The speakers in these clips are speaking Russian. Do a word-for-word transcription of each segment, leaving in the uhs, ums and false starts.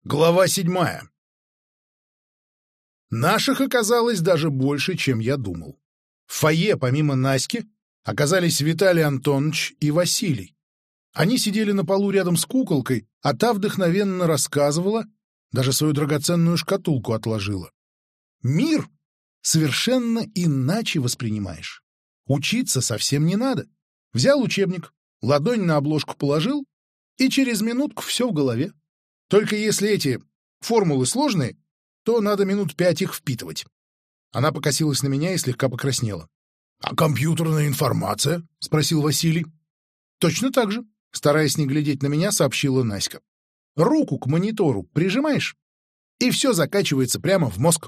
Глава седьмая. Наших оказалось даже больше, чем я думал. В фойе, помимо Наськи, оказались Виталий Антонович и Василий. Они сидели на полу рядом с куколкой, а та вдохновенно рассказывала, даже свою драгоценную шкатулку отложила. Мир совершенно иначе воспринимаешь. Учиться совсем не надо. Взял учебник, ладонь на обложку положил, и через минутку все в голове. Только если эти формулы сложные, то надо минут пять их впитывать. Она покосилась на меня и слегка покраснела. — А компьютерная информация? — спросил Василий. — Точно так же, — стараясь не глядеть на меня, сообщила Наська. — Руку к монитору прижимаешь, и все закачивается прямо в мозг.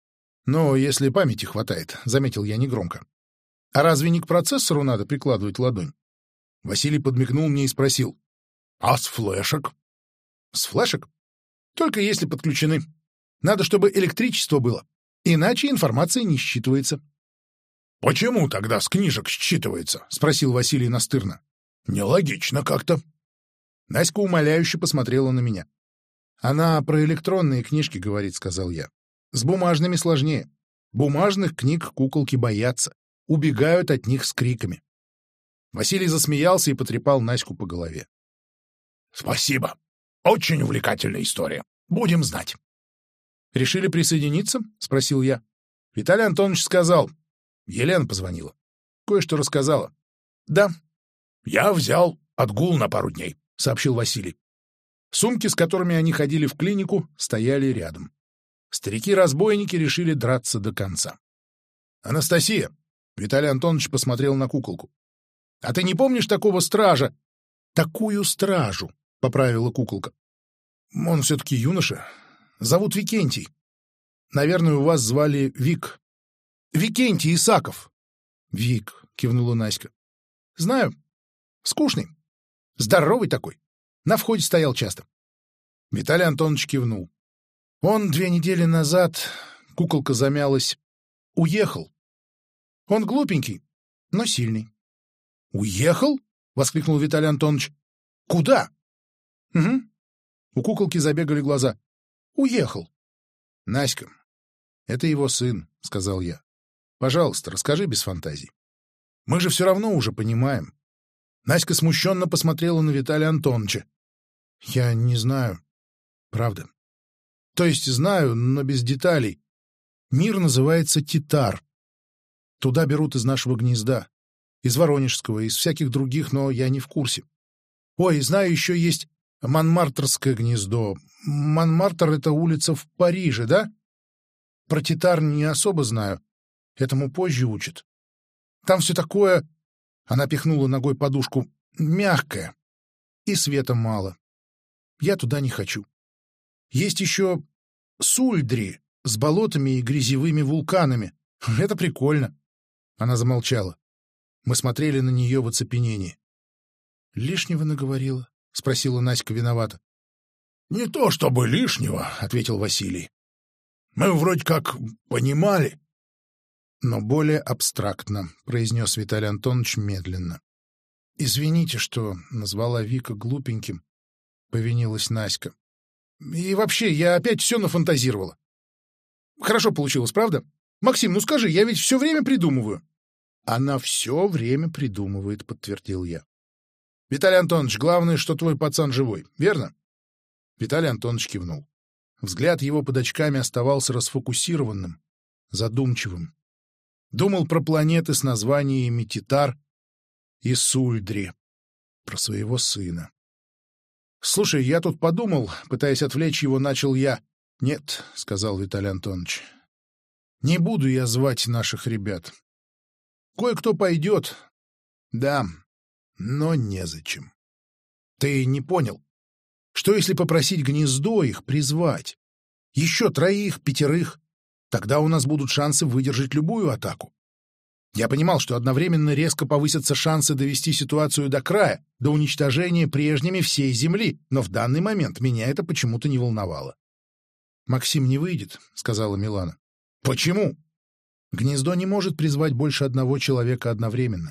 — Но если памяти хватает, — заметил я негромко. — А разве не к процессору надо прикладывать ладонь? Василий подмигнул мне и спросил. — А с флешек? С флешек? Только если подключены. Надо, чтобы электричество было, иначе информация не считывается. — Почему тогда с книжек считывается? — спросил Василий настырно. — Нелогично как-то. Наська умоляюще посмотрела на меня. — Она про электронные книжки говорит, — сказал я. — С бумажными сложнее. Бумажных книг куколки боятся, убегают от них с криками. Василий засмеялся и потрепал Наську по голове. — Спасибо. Очень увлекательная история. Будем знать. — Решили присоединиться? — спросил я. Виталий Антонович сказал. Елена позвонила. Кое-что рассказала. — Да. — Я взял отгул на пару дней, — сообщил Василий. Сумки, с которыми они ходили в клинику, стояли рядом. Старики-разбойники решили драться до конца. — Анастасия! — Виталий Антонович посмотрел на куколку. — А ты не помнишь такого стража? — Такую стражу, — поправила куколка. — Он все-таки юноша. Зовут Викентий. Наверное, у вас звали Вик. — Викентий Исаков. — Вик, — кивнула Наська. — Знаю. Скучный. Здоровый такой. На входе стоял часто. Виталий Антонович кивнул. Он две недели назад, куколка замялась, уехал. Он глупенький, но сильный. — Уехал? — воскликнул Виталий Антонович. — Куда? — Угу. У куколки забегали глаза. — Уехал. — Наська, это его сын, — сказал я. — Пожалуйста, расскажи без фантазий. Мы же все равно уже понимаем. Наська смущенно посмотрела на Виталия Антоновича. — Я не знаю. Правда. То есть знаю, но без деталей. Мир называется Титар. Туда берут из нашего гнезда. Из Воронежского, из всяких других, но я не в курсе. Ой, знаю, еще есть Монмартрское гнездо. Монмартр — это улица в Париже, да? Про Титар не особо знаю. Этому позже учат. Там все такое... Она пихнула ногой подушку. Мягкое. И света мало. Я туда не хочу. Есть еще Сульдри с болотами и грязевыми вулканами. Это прикольно. Она замолчала. Мы смотрели на нее в оцепенении. — Лишнего наговорила? — спросила Наська виновата. — Не то чтобы лишнего, — ответил Василий. — Мы вроде как понимали. — Но более абстрактно, — произнес Виталий Антонович медленно. — Извините, что назвала Вика глупеньким, — повинилась Наська. — И вообще, я опять все нафантазировала. Хорошо получилось, правда? Максим, ну скажи, я ведь все время придумываю. — Она все время придумывает, — подтвердил я. — Виталий Антонович, главное, что твой пацан живой, верно? Виталий Антонович кивнул. Взгляд его под очками оставался расфокусированным, задумчивым. Думал про планеты с названиями Титар и Сульдри, про своего сына. — Слушай, я тут подумал, пытаясь отвлечь его, начал я. — Нет, — сказал Виталий Антонович, — не буду я звать наших ребят. Кое-кто пойдет, да, но незачем. Ты не понял? Что если попросить гнездо их призвать? Еще троих, пятерых? Тогда у нас будут шансы выдержать любую атаку. Я понимал, что одновременно резко повысятся шансы довести ситуацию до края, до уничтожения прежними всей Земли, но в данный момент меня это почему-то не волновало. — Максим, не выйдет, — сказала Милана. — Почему? Гнездо не может призвать больше одного человека одновременно.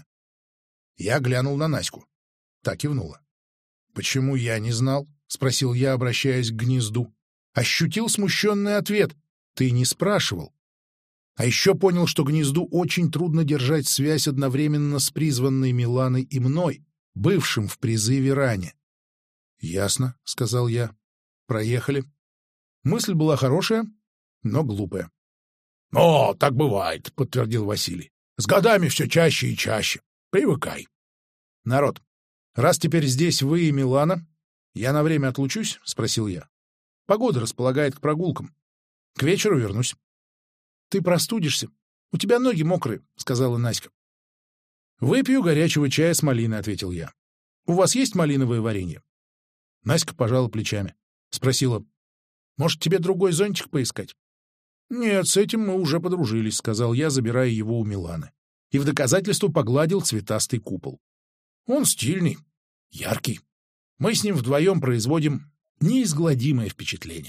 Я глянул на Наську. Та кивнула. — Почему я не знал? — спросил я, обращаясь к гнезду. Ощутил смущенный ответ: «Ты не спрашивал». А еще понял, что Гнезду очень трудно держать связь одновременно с призванной Миланой и мной, бывшим в призыве ранее. «Ясно», — сказал я. «Проехали». Мысль была хорошая, но глупая. «О, так бывает», — подтвердил Василий. «С годами все чаще и чаще. Привыкай». «Народ, раз теперь здесь вы и Милана, я на время отлучусь?» — спросил я. «Погода располагает к прогулкам. К вечеру вернусь». «Ты простудишься. У тебя ноги мокрые», — сказала Наська. «Выпью горячего чая с малиной», — ответил я. «У вас есть малиновое варенье?» Наська пожала плечами. Спросила: «Может, тебе другой зонтик поискать?» «Нет, с этим мы уже подружились», — сказал я, забирая его у Миланы. И в доказательство погладил цветастый купол. «Он стильный, яркий. Мы с ним вдвоем производим неизгладимое впечатление».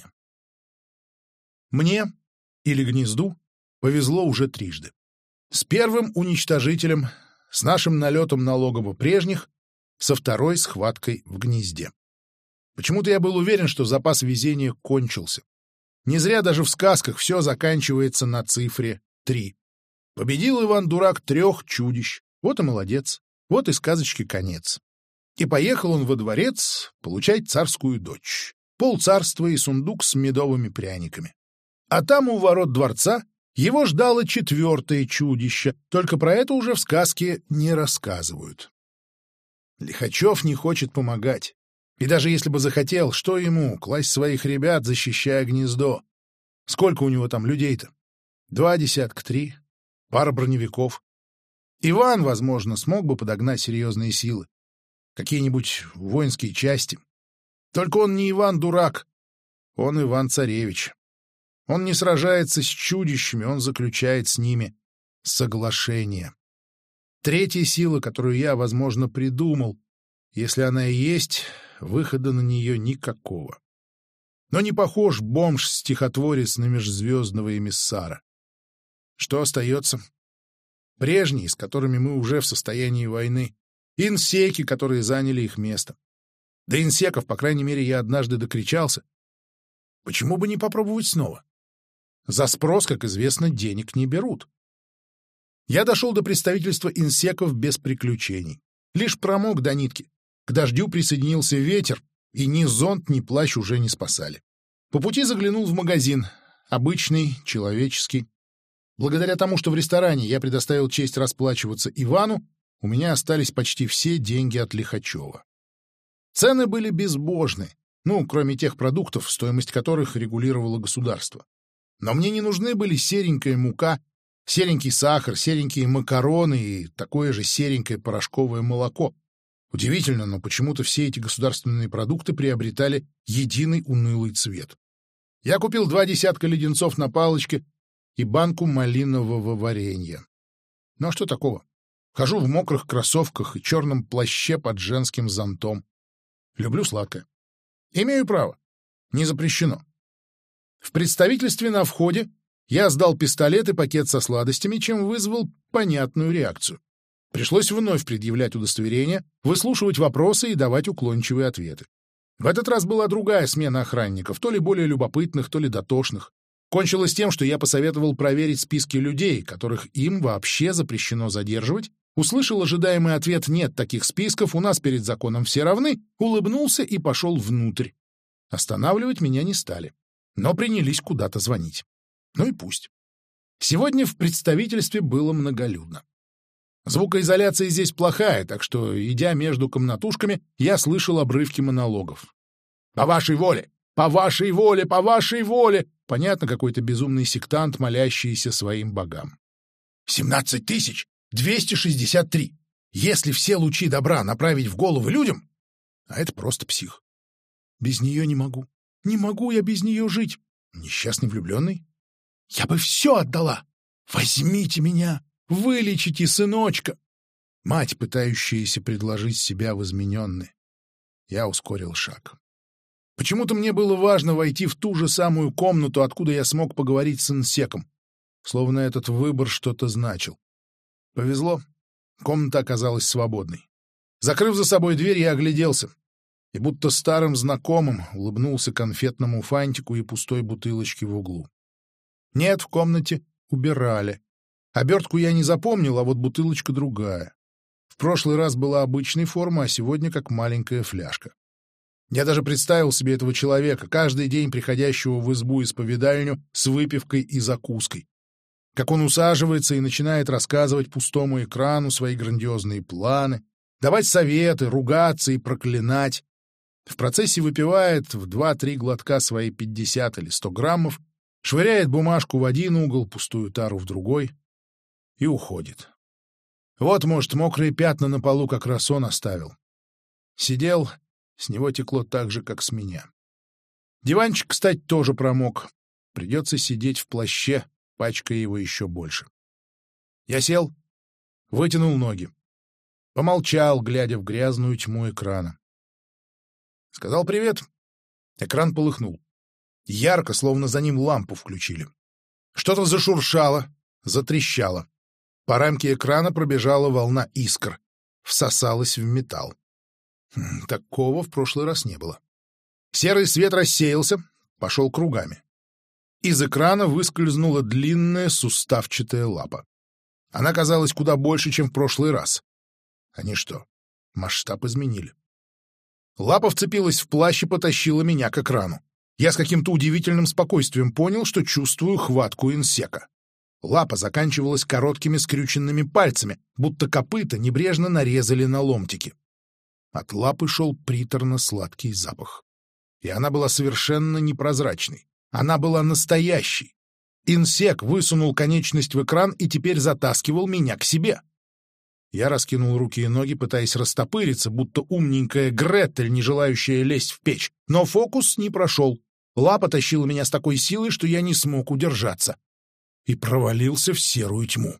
Мне, или Гнезду, повезло уже трижды. С первым уничтожителем, с нашим налетом на логово прежних, со второй схваткой в Гнезде. Почему-то я был уверен, что запас везения кончился. Не зря даже в сказках все заканчивается на цифре три. Победил Иван-дурак трех чудищ. Вот и молодец. Вот и сказочки конец. И поехал он во дворец получать царскую дочь. Полцарства и сундук с медовыми пряниками. А там у ворот дворца его ждало четвертое чудище, только про это уже в сказке не рассказывают. Лихачев не хочет помогать. И даже если бы захотел, что ему, класть своих ребят, защищая Гнездо? Сколько у него там людей-то? Два десятка, три, пара броневиков. Иван, возможно, смог бы подогнать серьезные силы. Какие-нибудь воинские части. Только он не Иван-дурак, он Иван-царевич. Он не сражается с чудищами, он заключает с ними соглашение. Третья сила, которую я, возможно, придумал, если она и есть, выхода на нее никакого. Но не похож бомж-стихотворец на межзвездного эмиссара. Что остается? Прежние, с которыми мы уже в состоянии войны. Инсеки, которые заняли их место. До инсеков, по крайней мере, я однажды докричался. Почему бы не попробовать снова? За спрос, как известно, денег не берут. Я дошел до представительства инсеков без приключений. Лишь промок до нитки. К дождю присоединился ветер, и ни зонт, ни плащ уже не спасали. По пути заглянул в магазин. Обычный, человеческий. Благодаря тому, что в ресторане я предоставил честь расплачиваться Ивану, у меня остались почти все деньги от Лихачева. Цены были безбожны, ну, кроме тех продуктов, стоимость которых регулировало государство. Но мне не нужны были серенькая мука, серенький сахар, серенькие макароны и такое же серенькое порошковое молоко. Удивительно, но почему-то все эти государственные продукты приобретали единый унылый цвет. Я купил два десятка леденцов на палочке и банку малинового варенья. Ну а что такого? Хожу в мокрых кроссовках и черном плаще под женским зонтом. Люблю сладкое. Имею право. Не запрещено. В представительстве на входе я сдал пистолет и пакет со сладостями, чем вызвал понятную реакцию. Пришлось вновь предъявлять удостоверение, выслушивать вопросы и давать уклончивые ответы. В этот раз была другая смена охранников, то ли более любопытных, то ли дотошных. Кончилось тем, что я посоветовал проверить списки людей, которых им вообще запрещено задерживать, услышал ожидаемый ответ «нет таких списков, у нас перед законом все равны», улыбнулся и пошел внутрь. Останавливать меня не стали, но принялись куда-то звонить. Ну и пусть. Сегодня в представительстве было многолюдно. Звукоизоляция здесь плохая, так что, идя между комнатушками, я слышал обрывки монологов. «По вашей воле! По вашей воле! По вашей воле!» Понятно, какой-то безумный сектант, молящийся своим богам. «Семнадцать тысяч двести шестьдесят три! Если все лучи добра направить в головы людям...» А это просто псих. «Без нее не могу. Не могу я без нее жить. Несчастный влюбленный? Я бы все отдала! Возьмите меня! Вылечите сыночка!» Мать, пытающаяся предложить себя в измененные. Я ускорил шаг. Почему-то мне было важно войти в ту же самую комнату, откуда я смог поговорить с инсеком. Словно этот выбор что-то значил. Повезло. Комната оказалась свободной. Закрыв за собой дверь, я огляделся. и будто старым знакомым улыбнулся конфетному фантику и пустой бутылочке в углу. Нет, в комнате убирали. Обертку я не запомнил, а вот бутылочка другая. В прошлый раз была обычной формы, а сегодня как маленькая фляжка. Я даже представил себе этого человека, каждый день приходящего в избу-исповедальню с выпивкой и закуской. Как он усаживается и начинает рассказывать пустому экрану свои грандиозные планы, давать советы, ругаться и проклинать. В процессе выпивает в два-три глотка свои пятьдесят или сто граммов, швыряет бумажку в один угол, пустую тару в другой и уходит. Вот, может, мокрые пятна на полу как раз он оставил. Сидел, с него текло так же, как с меня. Диванчик, кстати, тоже промок. Придется сидеть в плаще, пачкая его еще больше. Я сел, вытянул ноги. Помолчал, глядя в грязную тьму экрана. Сказал привет. Экран полыхнул. Ярко, словно за ним лампу включили. Что-то зашуршало, затрещало. По рамке экрана пробежала волна искр. Всосалась в металл. Хм, такого в прошлый раз не было. Серый свет рассеялся, пошел кругами. Из экрана выскользнула длинная суставчатая лапа. Она казалась куда больше, чем в прошлый раз. Они что, масштаб изменили? Лапа вцепилась в плащ и потащила меня к экрану. Я с каким-то удивительным спокойствием понял, что чувствую хватку инсека. Лапа заканчивалась короткими скрюченными пальцами, будто копыта небрежно нарезали на ломтики. От лапы шел приторно-сладкий запах. И она была совершенно непрозрачной. Она была настоящей. Инсек высунул конечность в экран и теперь затаскивал меня к себе. Я раскинул руки и ноги, пытаясь растопыриться, будто умненькая Гретель, не желающая лезть в печь. Но фокус не прошел. Лапа тащила меня с такой силой, что я не смог удержаться. И провалился в серую тьму.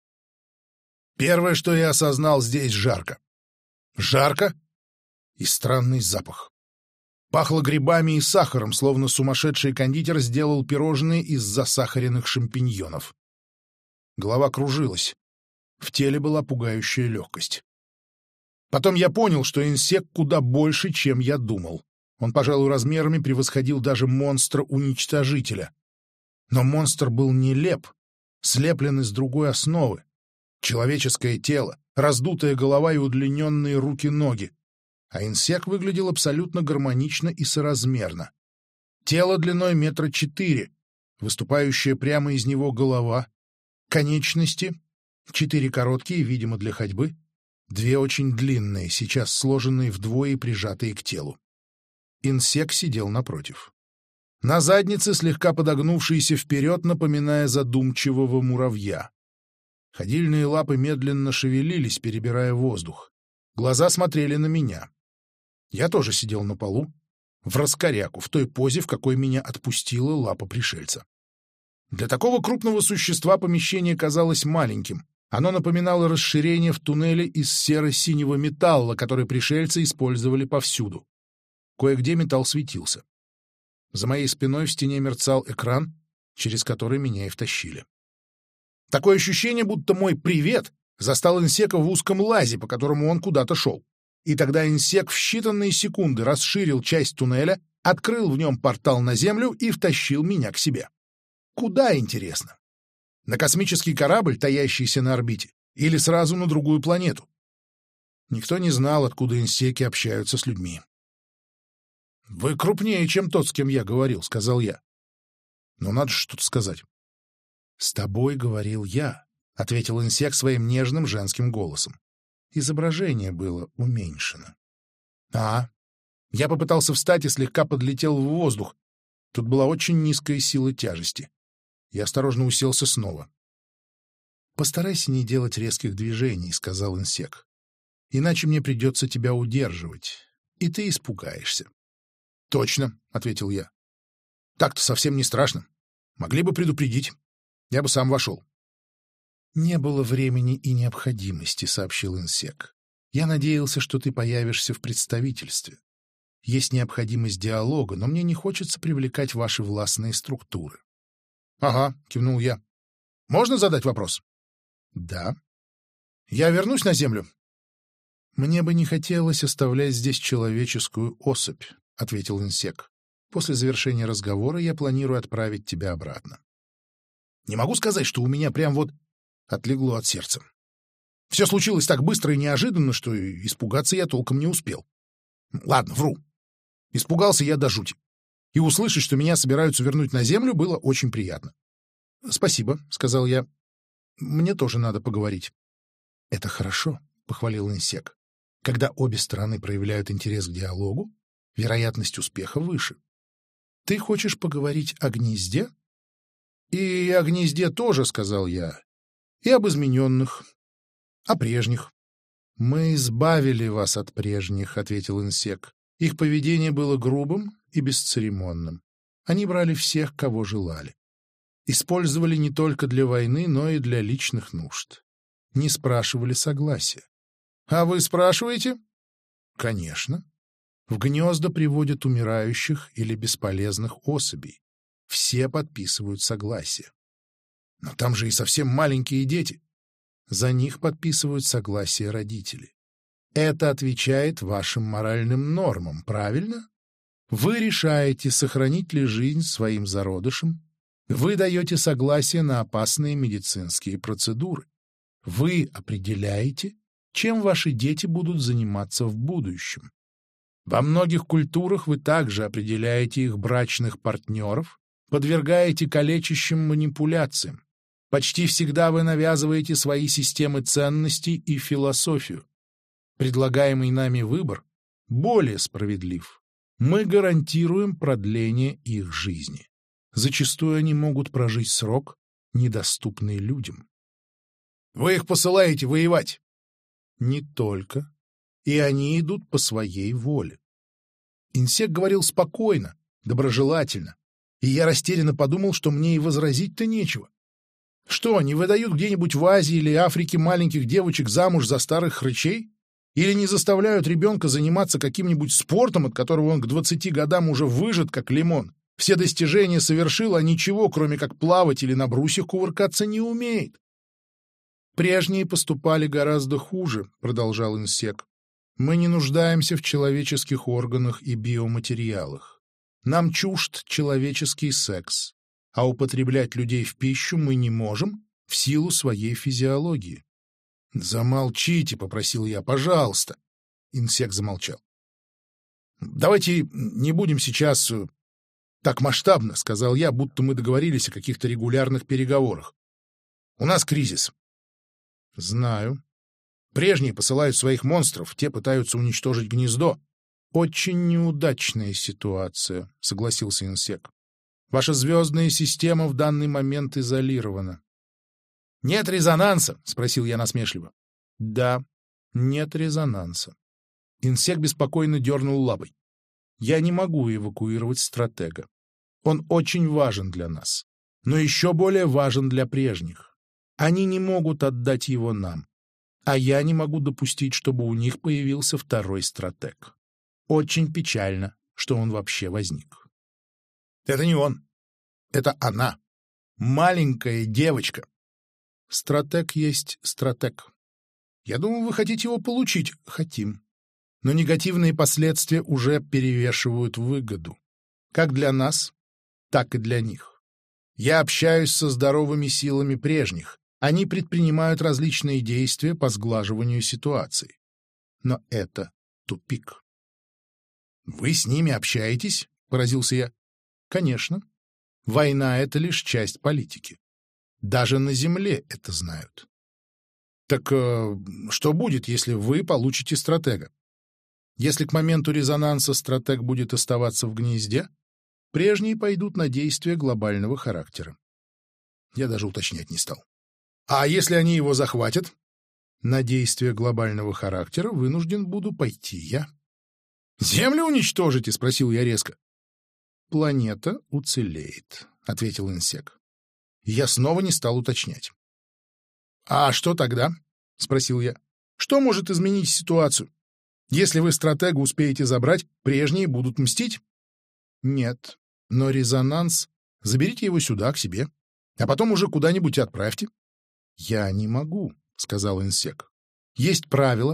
Первое, что я осознал, здесь жарко. Жарко и странный запах. Пахло грибами и сахаром, словно сумасшедший кондитер сделал пирожные из засахаренных шампиньонов. Голова кружилась. В теле была пугающая легкость. Потом я понял, что инсек куда больше, чем я думал. Он, пожалуй, размерами превосходил даже монстра-уничтожителя. Но монстр был нелеп, слеплен из другой основы. Человеческое тело, раздутая голова и удлиненные руки-ноги. А инсек выглядел абсолютно гармонично и соразмерно. Тело длиной метра четыре, выступающая прямо из него голова, конечности, четыре короткие, видимо, для ходьбы, две очень длинные, сейчас сложенные вдвое и прижатые к телу. Инсек сидел напротив. На заднице, слегка подогнувшийся вперед, напоминая задумчивого муравья. Ходильные лапы медленно шевелились, перебирая воздух. Глаза смотрели на меня. Я тоже сидел на полу, в раскоряку, в той позе, в какой меня отпустила лапа пришельца. Для такого крупного существа помещение казалось маленьким. Оно напоминало расширение в туннеле из серо-синего металла, который пришельцы использовали повсюду. Кое-где металл светился. За моей спиной в стене мерцал экран, через который меня и втащили. Такое ощущение, будто мой «привет» застал инсека в узком лазе, по которому он куда-то шел. И тогда инсек в считанные секунды расширил часть туннеля, открыл в нем портал на Землю и втащил меня к себе. Куда, интересно? На космический корабль, таящийся на орбите, или сразу на другую планету? Никто не знал, откуда инсеки общаются с людьми. «Вы крупнее, чем тот, с кем я говорил», — сказал я. «Но надо же что-то сказать». «С тобой говорил я», — ответил инсек своим нежным женским голосом. Изображение было уменьшено. «А?» Я попытался встать и слегка подлетел в воздух. Тут была очень низкая сила тяжести. Я осторожно уселся снова. «Постарайся не делать резких движений», — сказал инсек. «Иначе мне придется тебя удерживать, и ты испугаешься». «Точно», — ответил я. «Так-то совсем не страшно. Могли бы предупредить. Я бы сам вошел». «Не было времени и необходимости», — сообщил инсек. «Я надеялся, что ты появишься в представительстве. Есть необходимость диалога, но мне не хочется привлекать ваши властные структуры». «Ага», — кивнул я. «Можно задать вопрос?» «Да». «Я вернусь на Землю?» «Мне бы не хотелось оставлять здесь человеческую особь», — ответил инсек. «После завершения разговора я планирую отправить тебя обратно». Не могу сказать, что у меня прям вот отлегло от сердца. Все случилось так быстро и неожиданно, что испугаться я толком не успел. Ладно, вру. Испугался я до жути. И услышать, что меня собираются вернуть на землю, было очень приятно. «Спасибо», — сказал я. «Мне тоже надо поговорить». «Это хорошо», — похвалил инсек. «Когда обе стороны проявляют интерес к диалогу, вероятность успеха выше. Ты хочешь поговорить о гнезде?» «И о гнезде тоже», — сказал я. «И об измененных, о прежних». «Мы избавили вас от прежних», — ответил инсек. «Их поведение было грубым и бесцеремонным. Они брали всех, кого желали. Использовали не только для войны, но и для личных нужд. Не спрашивали согласия». «А вы спрашиваете?» «Конечно. В гнезда приводят умирающих или бесполезных особей. Все подписывают согласие. Но там же и совсем маленькие дети. За них подписывают согласие родители. Это отвечает вашим моральным нормам, правильно? Вы решаете, сохранить ли жизнь своим зародышам. Вы даете согласие на опасные медицинские процедуры. Вы определяете, чем ваши дети будут заниматься в будущем. Во многих культурах вы также определяете их брачных партнеров, подвергаете калечащим манипуляциям. Почти всегда вы навязываете свои системы ценностей и философию. Предлагаемый нами выбор более справедлив. Мы гарантируем продление их жизни. Зачастую они могут прожить срок, недоступный людям. Вы их посылаете воевать? Не только. И они идут по своей воле. Инсек говорил спокойно, доброжелательно, и я растерянно подумал, что мне и возразить-то нечего. Что, не выдают где-нибудь в Азии или Африке маленьких девочек замуж за старых хрычей? Или не заставляют ребенка заниматься каким-нибудь спортом, от которого он к двадцати годам уже выжат, как лимон? Все достижения совершил, а ничего, кроме как плавать или на брусьях кувыркаться, не умеет. «Прежние поступали гораздо хуже», — продолжал инсек. «Мы не нуждаемся в человеческих органах и биоматериалах. Нам чужд человеческий секс, а употреблять людей в пищу мы не можем в силу своей физиологии». «Замолчите», — попросил я, — «пожалуйста». Инсек замолчал. «Давайте не будем сейчас так масштабно», — сказал я, будто мы договорились о каких-то регулярных переговорах. «У нас кризис». «Знаю. Прежние посылают своих монстров, те пытаются уничтожить гнездо». «Очень неудачная ситуация», — согласился инсек. «Ваша звездная система в данный момент изолирована». «Нет резонанса?» — спросил я насмешливо. «Да, нет резонанса». Инсек беспокойно дернул лапой. «Я не могу эвакуировать стратега. Он очень важен для нас, но еще более важен для прежних. Они не могут отдать его нам, а я не могу допустить, чтобы у них появился второй стратег. Очень печально, что он вообще возник». «Это не он. Это она. Маленькая девочка». «Стратег есть стратег. Я думаю, вы хотите его получить». «Хотим. Но негативные последствия уже перевешивают выгоду. Как для нас, так и для них. Я общаюсь со здоровыми силами прежних. Они предпринимают различные действия по сглаживанию ситуации. Но это тупик». «Вы с ними общаетесь?» — поразился я. «Конечно. Война — это лишь часть политики. Даже на Земле это знают». «Так э, что будет, если вы получите стратега? Если к моменту резонанса стратег будет оставаться в гнезде, прежние пойдут на действия глобального характера». Я даже уточнять не стал. «А если они его захватят?» «На действия глобального характера вынужден буду пойти я». «Землю уничтожите?» — спросил я резко. «Планета уцелеет», — ответил инсек. Я снова не стал уточнять. «А что тогда?» — спросил я. «Что может изменить ситуацию? Если вы стратега успеете забрать, прежние будут мстить?» «Нет, но резонанс... Заберите его сюда, к себе, а потом уже куда-нибудь отправьте». «Я не могу», — сказал инсек. «Есть правила,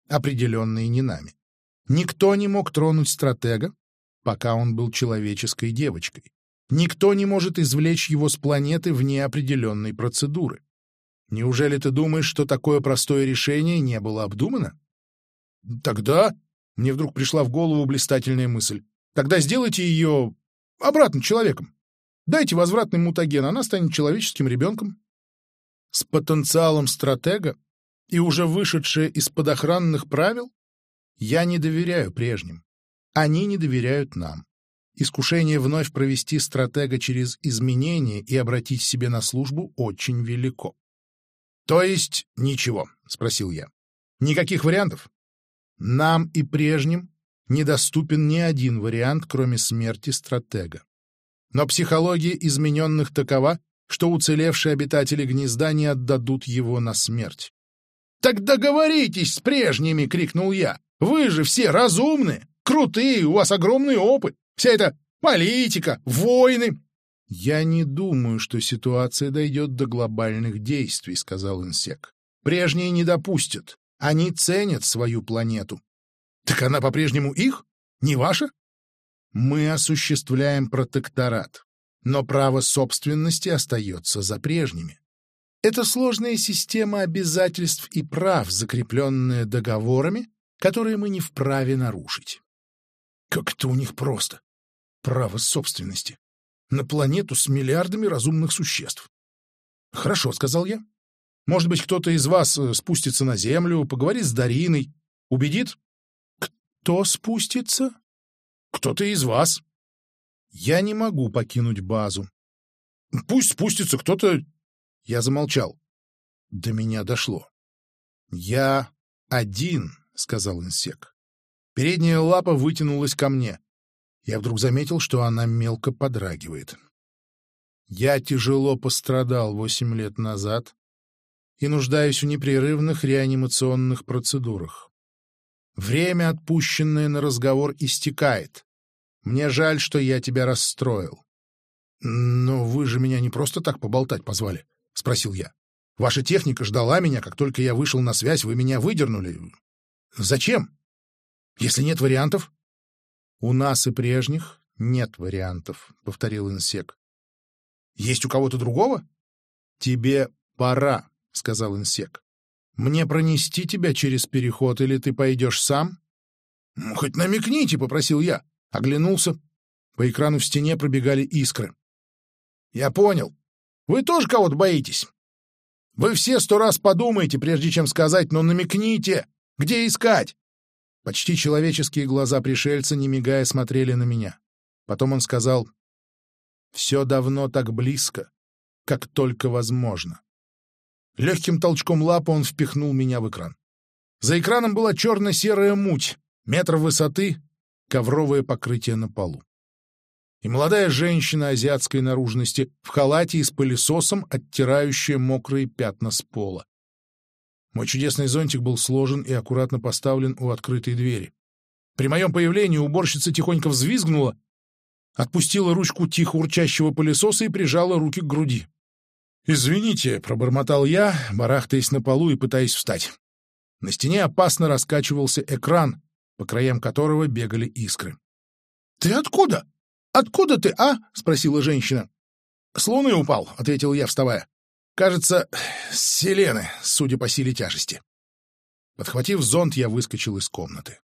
определенные не нами. Никто не мог тронуть стратега, пока он был человеческой девочкой. Никто не может извлечь его с планеты вне определенной процедуры. Неужели ты думаешь, что такое простое решение не было обдумано? Тогда мне вдруг пришла в голову блистательная мысль. Тогда сделайте ее обратно человеком. Дайте возвратный мутаген, она станет человеческим ребенком. С потенциалом стратега и уже вышедшая из-под охранных правил? Я не доверяю прежним. Они не доверяют нам. Искушение вновь провести стратега через изменения и обратить себе на службу очень велико. — То есть ничего? — спросил я. — Никаких вариантов? Нам и прежним недоступен ни один вариант, кроме смерти стратега. Но психология измененных такова, что уцелевшие обитатели гнезда не отдадут его на смерть. — Так договоритесь с прежними! — крикнул я. — Вы же все разумные, крутые, у вас огромный опыт. Вся эта политика, войны... — Я не думаю, что ситуация дойдет до глобальных действий, — сказал Инсек. — Прежние не допустят. Они ценят свою планету. — Так она по-прежнему их? Не ваша? Мы осуществляем протекторат, но право собственности остается за прежними. Это сложная система обязательств и прав, закрепленная договорами, которые мы не вправе нарушить. Как это у них просто. Право собственности. На планету с миллиардами разумных существ. Хорошо, — сказал я. Может быть, кто-то из вас спустится на Землю, поговорит с Дариной, убедит? Кто спустится? Кто-то из вас. Я не могу покинуть базу. Пусть спустится кто-то... Я замолчал. До меня дошло. Я один, — сказал Инсек. Передняя лапа вытянулась ко мне. Я вдруг заметил, что она мелко подрагивает. Я тяжело пострадал восемь лет назад и нуждаюсь в непрерывных реанимационных процедурах. Время, отпущенное на разговор, истекает. Мне жаль, что я тебя расстроил. — Но вы же меня не просто так поболтать позвали, — спросил я. — Ваша техника ждала меня, как только я вышел на связь, вы меня выдернули. Зачем? Если нет вариантов? — У нас и прежних нет вариантов, — повторил Инсек. — Есть у кого-то другого? — Тебе пора, — сказал Инсек. — Мне пронести тебя через переход, или ты пойдешь сам? — Хоть намекните, — попросил я. Оглянулся. По экрану в стене пробегали искры. — Я понял. Вы тоже кого-то боитесь? Вы все сто раз подумаете, прежде чем сказать, но намекните, где искать? Почти человеческие глаза пришельца, не мигая, смотрели на меня. Потом он сказал: «Все давно так близко, как только возможно». Легким толчком лапы он впихнул меня в экран. За экраном была черно-серая муть, метр высоты, ковровое покрытие на полу. И молодая женщина азиатской наружности в халате и с пылесосом, оттирающая мокрые пятна с пола. Мой чудесный зонтик был сложен и аккуратно поставлен у открытой двери. При моем появлении уборщица тихонько взвизгнула, отпустила ручку тихо урчащего пылесоса и прижала руки к груди. «Извините», — пробормотал я, барахтаясь на полу и пытаясь встать. На стене опасно раскачивался экран, по краям которого бегали искры. «Ты откуда? Откуда ты, а?» — спросила женщина. «С луны упал», — ответил я, вставая. «Кажется, с Селены, судя по силе тяжести». Подхватив зонт, я выскочил из комнаты.